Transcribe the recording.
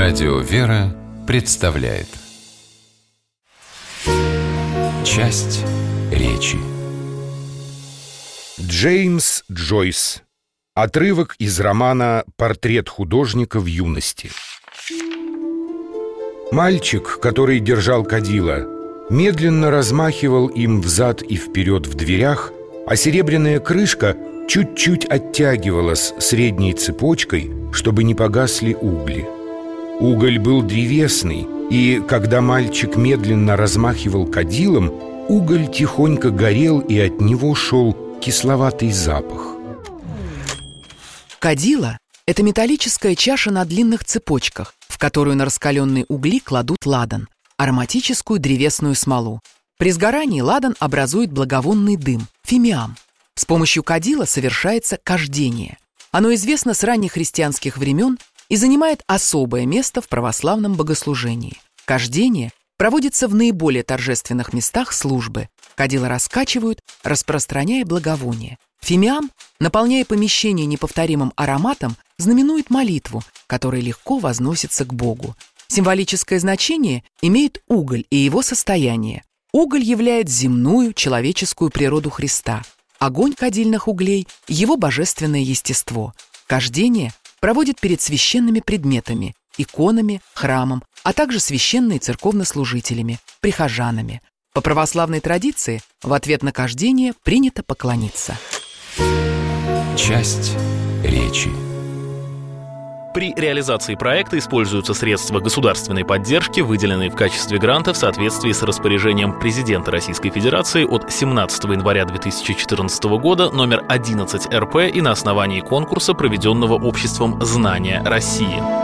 Радио «Вера» представляет часть речи. Джеймс Джойс. Отрывок из романа «Портрет художника в юности». Мальчик, который держал кадила, медленно размахивал им взад и вперед в дверях, а серебряная крышка чуть-чуть оттягивалась средней цепочкой, чтобы не погасли угли. Уголь был древесный, и когда мальчик медленно размахивал кадилом, уголь тихонько горел, и от него шел кисловатый запах. Кадило – это металлическая чаша на длинных цепочках, в которую на раскаленные угли кладут ладан – ароматическую древесную смолу. При сгорании ладан образует благовонный дым – фимиам. С помощью кадила совершается кождение. Оно известно с ранних христианских времен и занимает особое место в православном богослужении. Кождение проводится в наиболее торжественных местах службы. Кадило раскачивают, распространяя благовоние. Фимиам, наполняя помещение неповторимым ароматом, знаменует молитву, которая легко возносится к Богу. Символическое значение имеет уголь и его состояние. Уголь являет земную, человеческую природу Христа. Огонь кадильных углей – его божественное естество. Кождение проводит перед священными предметами, иконами, храмом, а также священными церковнослужителями, прихожанами. По православной традиции в ответ на кождение принято поклониться. Часть речи. При реализации проекта используются средства государственной поддержки, выделенные в качестве гранта в соответствии с распоряжением президента Российской Федерации от 17 января 2014 года номер 11 РП и на основании конкурса, проведенного Обществом знания России.